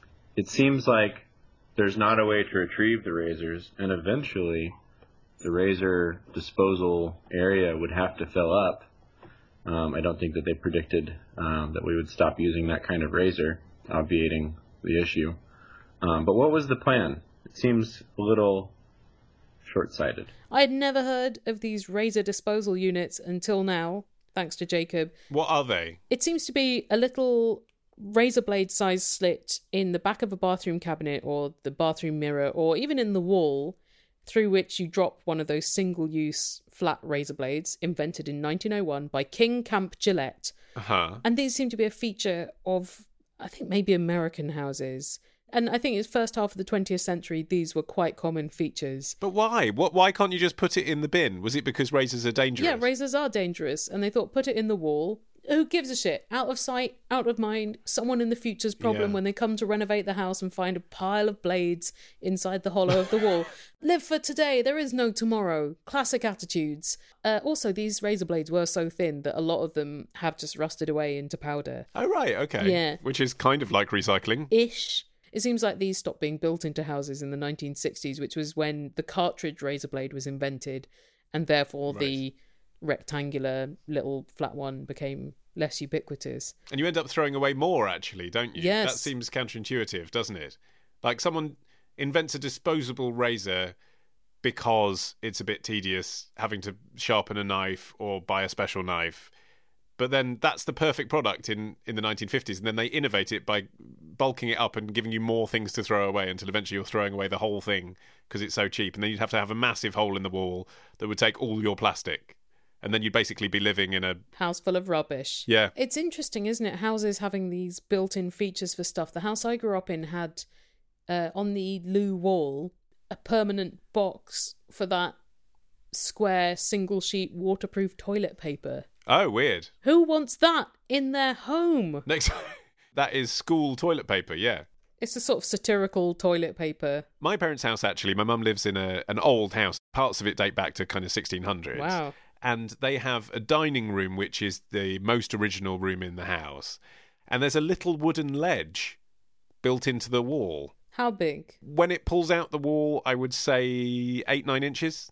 it seems like there's not a way to retrieve the razors, and eventually the razor disposal area would have to fill up. Um, I don't think that they predicted um, that we would stop using that kind of razor, obviating the issue. Um, but what was the plan? It seems a little short-sighted. I had never heard of these razor disposal units until now, thanks to Jacob. What are they? It seems to be a little razor blade size slit in the back of a bathroom cabinet or the bathroom mirror or even in the wall, through which you drop one of those single-use flat razor blades invented in nineteen oh one by King Camp Gillette. Uh-huh. And these seem to be a feature of, I think, maybe American houses. And I think it's first half of the twentieth century, these were quite common features. But why? What? Why can't you just put it in the bin? Was it because razors are dangerous? Yeah, razors are dangerous. And they thought, put it in the wall. Who gives a shit? Out of sight, out of mind. Someone in the future's problem Yeah. when they come to renovate the house and find a pile of blades inside the hollow of the wall. Live for today. There is no tomorrow. Classic attitudes. Uh, also, these razor blades were so thin that a lot of them have just rusted away into powder. Oh, right, okay. Yeah. Which is kind of like recycling. Ish. It seems like these stopped being built into houses in the nineteen sixties, which was when the cartridge razor blade was invented, and therefore Right. the rectangular little flat one became less ubiquitous. And you end up throwing away more, actually, don't you? Yes. That seems counterintuitive, doesn't it? Like someone invents a disposable razor because it's a bit tedious having to sharpen a knife or buy a special knife. But then that's the perfect product in, in the nineteen fifties, and then they innovate it by bulking it up and giving you more things to throw away until eventually you're throwing away the whole thing because it's so cheap. And then you'd have to have a massive hole in the wall that would take all your plastic. And then you'd basically be living in a... House full of rubbish. Yeah. It's interesting, isn't it? Houses having these built-in features for stuff. The house I grew up in had, uh, on the loo wall, a permanent box for that square single-sheet waterproof toilet paper. Oh, weird. Who wants that in their home? Next, that is school toilet paper, yeah. It's a sort of satirical toilet paper. My parents' house, actually, my mum lives in a an old house. Parts of it date back to kind of sixteen hundreds. Wow. And they have a dining room, which is the most original room in the house. And there's a little wooden ledge built into the wall. How big? When it pulls out the wall, I would say eight, nine inches.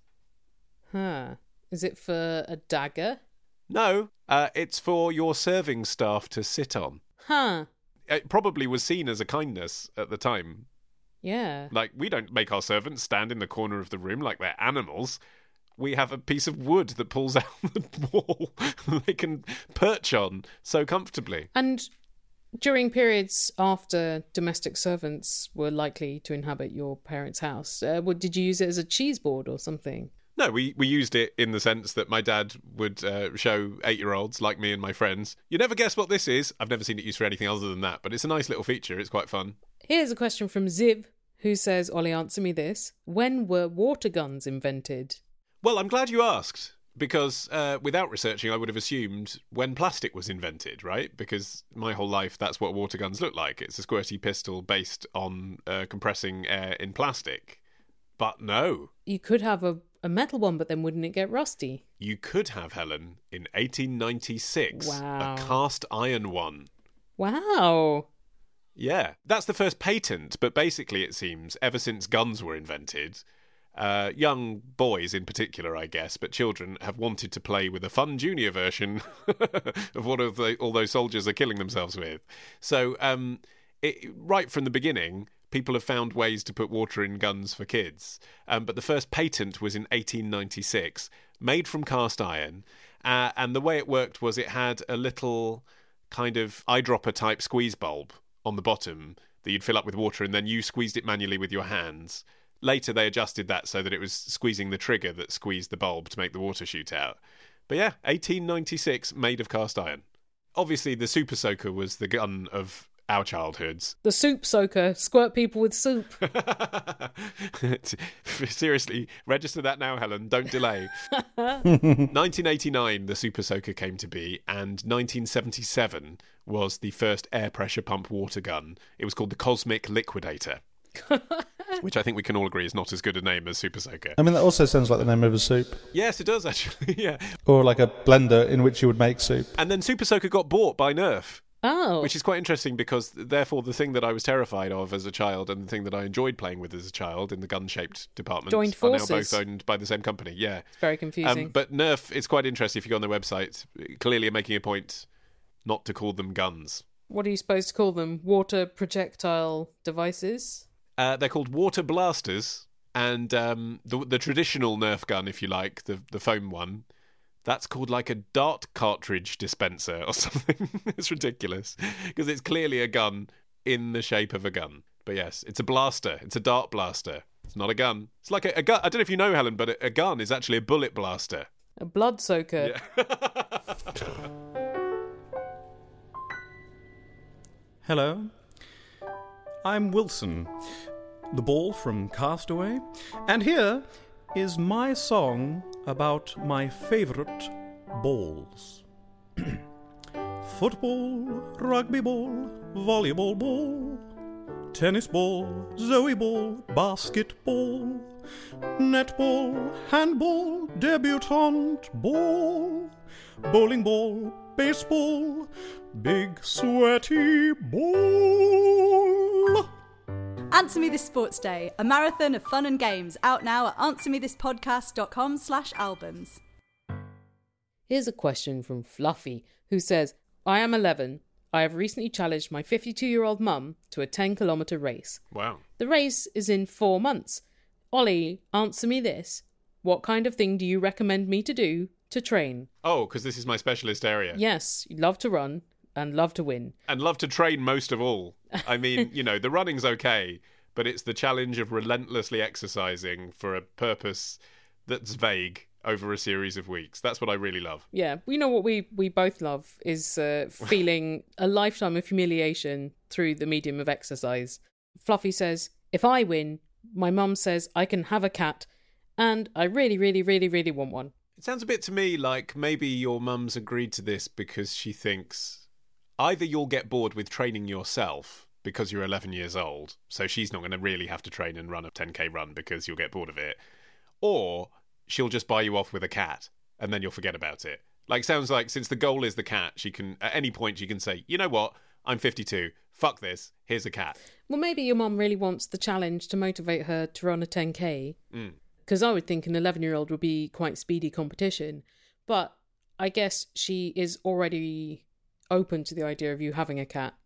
Huh. Is it for a dagger? No, uh, it's for your serving staff to sit on. Huh. It probably was seen as a kindness at the time. Yeah. Like, we don't make our servants stand in the corner of the room like they're animals. We have a piece of wood that pulls out the wall they can perch on so comfortably. And during periods after domestic servants were likely to inhabit your parents' house, uh, what, did you use it as a cheese board or something? No, we, we used it in the sense that my dad would uh, show eight-year-olds like me and my friends, you never guess what this is. I've never seen it used for anything other than that, but it's a nice little feature. It's quite fun. Here's a question from Ziv, who says, Ollie, answer me this. When were water guns invented? Well, I'm glad you asked, because uh, without researching, I would have assumed when plastic was invented, right? Because my whole life, that's what water guns look like. It's a squirty pistol based on uh, compressing air in plastic. But no. You could have a, a metal one, but then wouldn't it get rusty? You could have, Helen, in eighteen ninety-six, Wow. a cast iron one. Wow. Yeah, that's the first patent, but basically it seems, ever since guns were invented, uh, young boys in particular, I guess, but children have wanted to play with a fun junior version of what of the, all those soldiers are killing themselves with. So um, it, right from the beginning, people have found ways to put water in guns for kids. Um, but the first patent was in eighteen ninety-six, made from cast iron. Uh, and the way it worked was it had a little kind of eyedropper type squeeze bulb on the bottom that you'd fill up with water, and then you squeezed it manually with your hands. Later, they adjusted that so that it was squeezing the trigger that squeezed the bulb to make the water shoot out. But yeah, eighteen ninety-six, made of cast iron. Obviously, the Super Soaker was the gun of our childhoods. The soup soaker. Squirt people with soup. Seriously, register that now, Helen. Don't delay. nineteen eighty-nine, the Super Soaker came to be, and nineteen seventy-seven was the first air pressure pump water gun. It was called the Cosmic Liquidator, which I think we can all agree is not as good a name as Super Soaker. I mean, that also sounds like the name of a soup. Yes, it does, actually, yeah. Or like a blender in which you would make soup. And then Super Soaker got bought by Nerf. Oh. Which is quite interesting because, therefore, the thing that I was terrified of as a child and the thing that I enjoyed playing with as a child in the gun-shaped department Joined are now forces. both owned by the same company. Yeah, It's very confusing. Um, but Nerf, it's quite interesting if you go on their website. Clearly, are making a point not to call them guns. What are you supposed to call them? Water projectile devices? Uh, they're called water blasters, and um, the the traditional Nerf gun, if you like, the the foam one. That's called like a dart cartridge dispenser or something. It's ridiculous because it's clearly a gun in the shape of a gun. But yes, it's a blaster. It's a dart blaster. It's not a gun. It's like a, a gun. I don't know if you know, Helen, but a, a gun is actually a bullet blaster. A blood soaker. Yeah. Hello, I'm Wilson, the ball from Castaway, and here is my song about my favourite balls. Football, rugby ball, volleyball ball, tennis ball, Zoe ball, basketball, netball, handball, debutante ball, bowling ball, baseball, big sweaty ball. Answer Me This Sports Day, a marathon of fun and games, out now at answer me this podcast dot com slash albums. Here's a question from Fluffy, who says, I am eleven. I have recently challenged my fifty-two-year-old mum to a ten kilometre race. Wow. The race is in four months. Ollie, answer me this. What kind of thing do you recommend me to do to train? Oh, because this is my specialist area. Yes, you love to run and love to win. And love to train most of all. I mean, you know, the running's okay, but it's the challenge of relentlessly exercising for a purpose that's vague over a series of weeks. That's what I really love. Yeah, we know what we, we both love is uh, feeling a lifetime of humiliation through the medium of exercise. Fluffy says, if I win, my mum says I can have a cat, and I really, really, really, really want one. It sounds a bit to me like maybe your mum's agreed to this because she thinks either you'll get bored with training yourself because you're eleven years old, so she's not going to really have to train and run a ten K run because you'll get bored of it, or she'll just buy you off with a cat and then you'll forget about it. Like, sounds like since the goal is the cat, she can, at any point, she can say, you know what, I'm fifty-two, fuck this, here's a cat. Well, maybe your mum really wants the challenge to motivate her to run a ten K. Mm. Because I would think an eleven-year-old would be quite speedy competition. But I guess she is already open to the idea of you having a cat.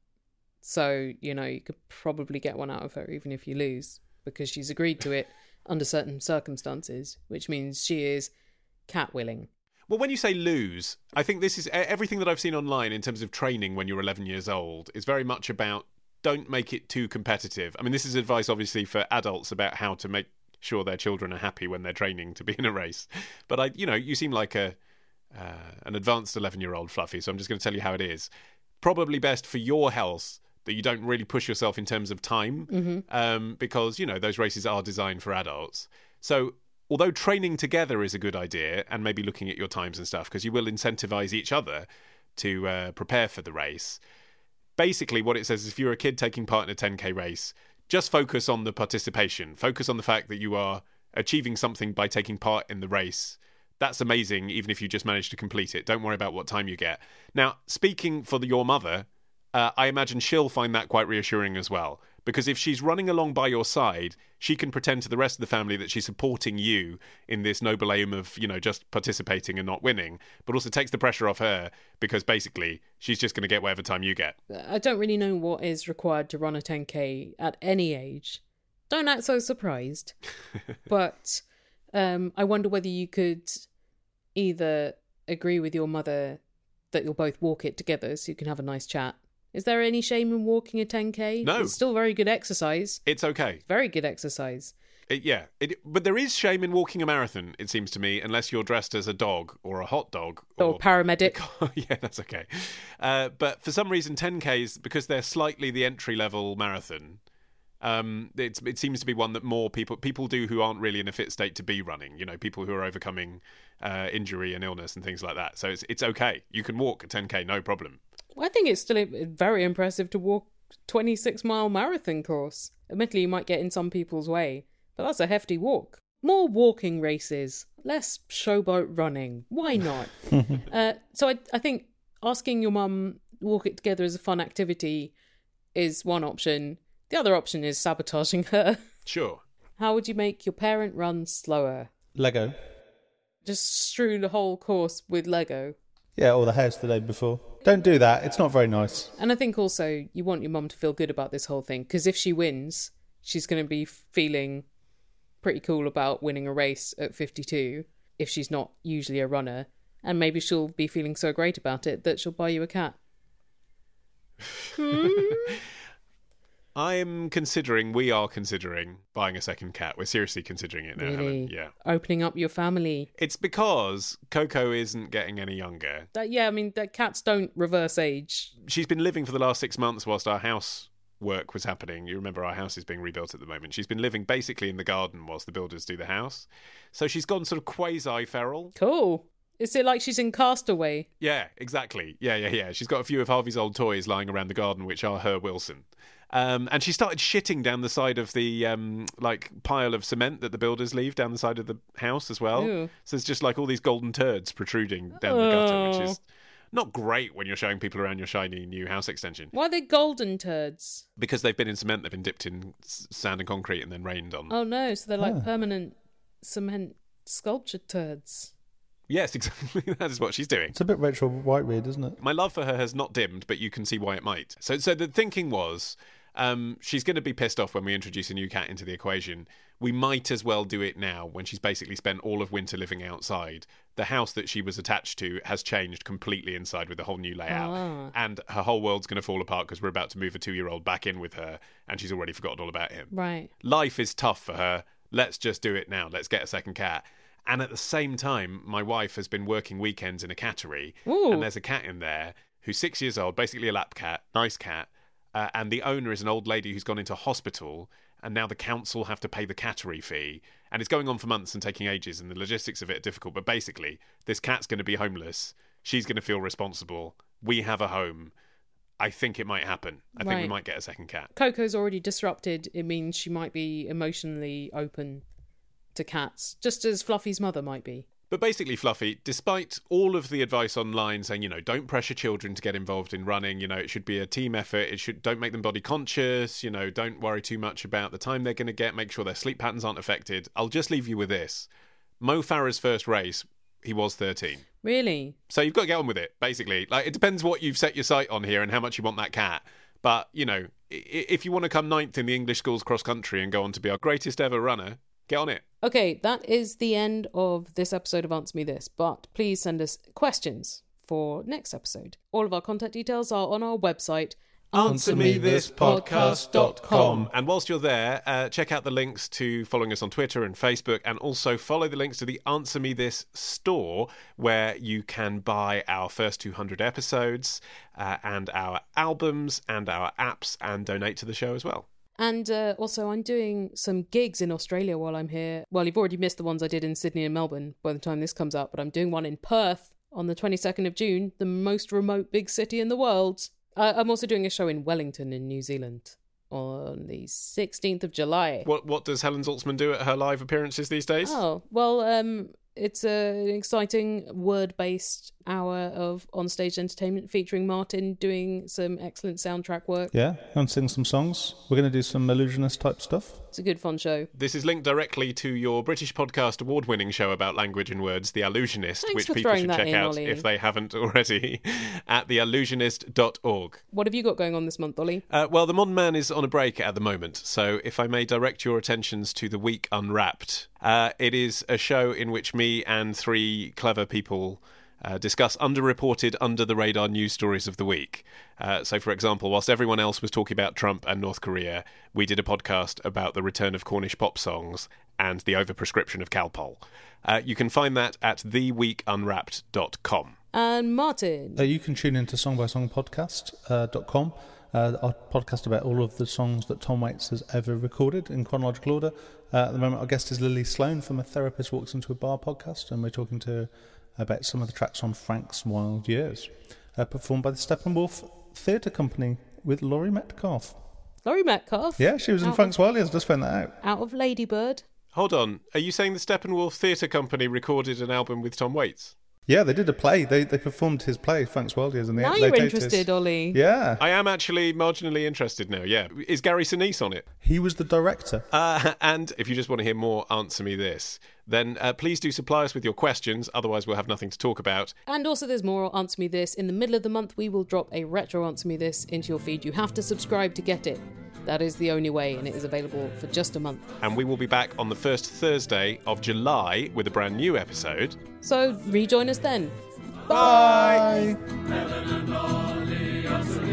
So, you know, you could probably get one out of her even if you lose, because she's agreed to it under certain circumstances, which means she is cat willing. Well, when you say lose, I think this is everything that I've seen online in terms of training when you're eleven years old is very much about don't make it too competitive. I mean, this is advice, obviously, for adults about how to make sure their children are happy when they're training to be in a race. But, I, you know, you seem like a uh, an advanced eleven-year-old, Fluffy, so I'm just going to tell you how it is. Probably best for your health that you don't really push yourself in terms of time, mm-hmm. um, because, you know, those races are designed for adults. So although training together is a good idea, and maybe looking at your times and stuff, because you will incentivize each other to uh, prepare for the race, basically what it says is if you're a kid taking part in a ten K race, just focus on the participation. Focus on the fact that you are achieving something by taking part in the race. That's amazing, even if you just manage to complete it. Don't worry about what time you get. Now, speaking for the, your mother, uh, I imagine she'll find that quite reassuring as well. Because if she's running along by your side, she can pretend to the rest of the family that she's supporting you in this noble aim of, you know, just participating and not winning, but also takes the pressure off her because basically she's just going to get whatever time you get. I don't really know what is required to run a ten K at any age. Don't act so surprised. But um, I wonder whether you could either agree with your mother that you'll both walk it together so you can have a nice chat. Is there any shame in walking a ten K? No. It's still very good exercise. It's okay. Very good exercise. It, yeah, it, but there is shame in walking a marathon, it seems to me, unless you're dressed as a dog or a hot dog. Or, or paramedic. Yeah, that's okay. Uh, but for some reason, ten Ks, because they're slightly the entry-level marathon, um, it's, it seems to be one that more people people do who aren't really in a fit state to be running. You know, people who are overcoming uh, injury and illness and things like that. So it's it's okay. You can walk a ten K, no problem. Well, I think it's still very impressive to walk a twenty-six mile marathon course. Admittedly, you might get in some people's way. But that's a hefty walk. More walking races, less showboat running. Why not? uh, so I, I think asking your mum walk it together as a fun activity is one option. The other option is sabotaging her. Sure. How would you make your parent run slower? Lego. Just strew the whole course with Lego. Yeah, or the house the day before. Don't do that. It's not very nice. And I think also you want your mum to feel good about this whole thing, because if she wins, she's going to be feeling pretty cool about winning a race at fifty-two if she's not usually a runner, and maybe she'll be feeling so great about it that she'll buy you a cat. hmm? I'm considering, we are considering buying a second cat. We're seriously considering it now, Really? Helen. Yeah. Opening up your family. It's because Coco isn't getting any younger. That, yeah, I mean, that cats don't reverse age. She's been living for the last six months whilst our house work was happening. You remember our house is being rebuilt at the moment. She's been living basically in the garden whilst the builders do the house. So she's gone sort of quasi-feral. Cool. Is it like she's in Castaway? Yeah, exactly. Yeah, yeah, yeah. She's got a few of Harvey's old toys lying around the garden, which are her Wilson. Um, and she started shitting down the side of the um, like pile of cement that the builders leave down the side of the house as well. Ew. So there's just like all these golden turds protruding down the gutter, which is not great when you're showing people around your shiny new house extension. Why are they golden turds? Because they've been in cement, they've been dipped in s- sand and concrete and then rained on. Oh no, so they're like Oh. permanent cement sculptured turds. Yes, exactly. That is what she's doing. It's a bit retro white read, isn't it? My love for her has not dimmed, but you can see why it might. So, so the thinking was, um, she's going to be pissed off when we introduce a new cat into the equation. We might as well do it now when she's basically spent all of winter living outside. The house that she was attached to has changed completely inside with a whole new layout. Ah. And her whole world's going to fall apart because we're about to move a two-year-old back in with her and she's already forgotten all about him. Right. Life is tough for her. Let's just do it now. Let's get a second cat. And at the same time, my wife has been working weekends in a cattery. Ooh. And there's a cat in there who's six years old, basically a lap cat, nice cat. Uh, and the owner is an old lady who's gone into hospital. And now the council have to pay the cattery fee. And it's going on for months and taking ages. And the logistics of it are difficult. But basically, this cat's going to be homeless. She's going to feel responsible. We have a home. I think it might happen. I think we Right. might get a second cat. Coco's already disrupted. It means she might be emotionally open to cats, just as Fluffy's mother might be. But basically, Fluffy, despite all of the advice online saying, you know, don't pressure children to get involved in running, you know, it should be a team effort, it should don't make them body conscious, you know, don't worry too much about the time they're going to get, make sure their sleep patterns aren't affected. I'll just leave you with this. Mo Farah's first race, he was thirteen. Really? So you've got to get on with it, basically. Like, it depends what you've set your sight on here and how much you want that cat. But, you know, if you want to come ninth in the English schools cross country and go on to be our greatest ever runner, get on it. Okay, that is the end of this episode of Answer Me This, but please send us questions for next episode. All of our contact details are on our website, answer me this podcast dot com. And whilst you're there, uh, check out the links to following us on Twitter and Facebook, and also follow the links to the Answer Me This store, where you can buy our first two hundred episodes uh, and our albums and our apps, and donate to the show as well. And uh, also, I'm doing some gigs in Australia while I'm here. Well, you've already missed the ones I did in Sydney and Melbourne by the time this comes out, but I'm doing one in Perth on the twenty-second of June, the most remote big city in the world. Uh, I'm also doing a show in Wellington in New Zealand on the sixteenth of July. What what does Helen Zaltzman do at her live appearances these days? Oh, well, um, it's a, an exciting word-based hour of on-stage entertainment featuring Martin doing some excellent soundtrack work. Yeah, and sing some songs. We're going to do some illusionist type stuff. It's a good fun show. This is linked directly to your British podcast award-winning show about language and words, The Allusionist, Thanks which for people throwing should that check in, out Ollie. if they haven't already, at the allusionist dot org. What have you got going on this month, Ollie? Uh, well, The Modern Man is on a break at the moment, so if I may direct your attentions to The Week Unwrapped. Uh, it is a show in which me and three clever people uh, discuss underreported, under-the-radar news stories of the week. Uh, so, for example, whilst everyone else was talking about Trump and North Korea, we did a podcast about the return of Cornish pop songs and the overprescription of Calpol. Uh, you can find that at the week unwrapped dot com. And Martin? Uh, you can tune into song by song podcast dot com, uh, our podcast about all of the songs that Tom Waits has ever recorded in chronological order. Uh, at the moment, our guest is Lily Sloan from A Therapist Walks Into a Bar podcast, and we're talking to her about some of the tracks on Frank's Wild Years, uh, performed by the Steppenwolf Theatre Company with Laurie Metcalf. Laurie Metcalf? Yeah, she was in Out Frank's of- Wild Years, just found that out. Out of Ladybird? Hold on, are you saying the Steppenwolf Theatre Company recorded an album with Tom Waits? Yeah, they did a play. They they performed his play, Frank's Wild Years. And they, Now they you're taped interested, his... Ollie. Yeah. I am actually marginally interested now, yeah. Is Gary Sinise on it? He was the director. Uh, and if you just want to hear more Answer Me This, then uh, please do supply us with your questions, otherwise we'll have nothing to talk about. And also there's more Answer Me This. In the middle of the month, we will drop a retro Answer Me This into your feed. You have to subscribe to get it. That is the only way, and it is available for just a month. And we will be back on the first Thursday of July with a brand new episode. So rejoin us then. Bye! Bye.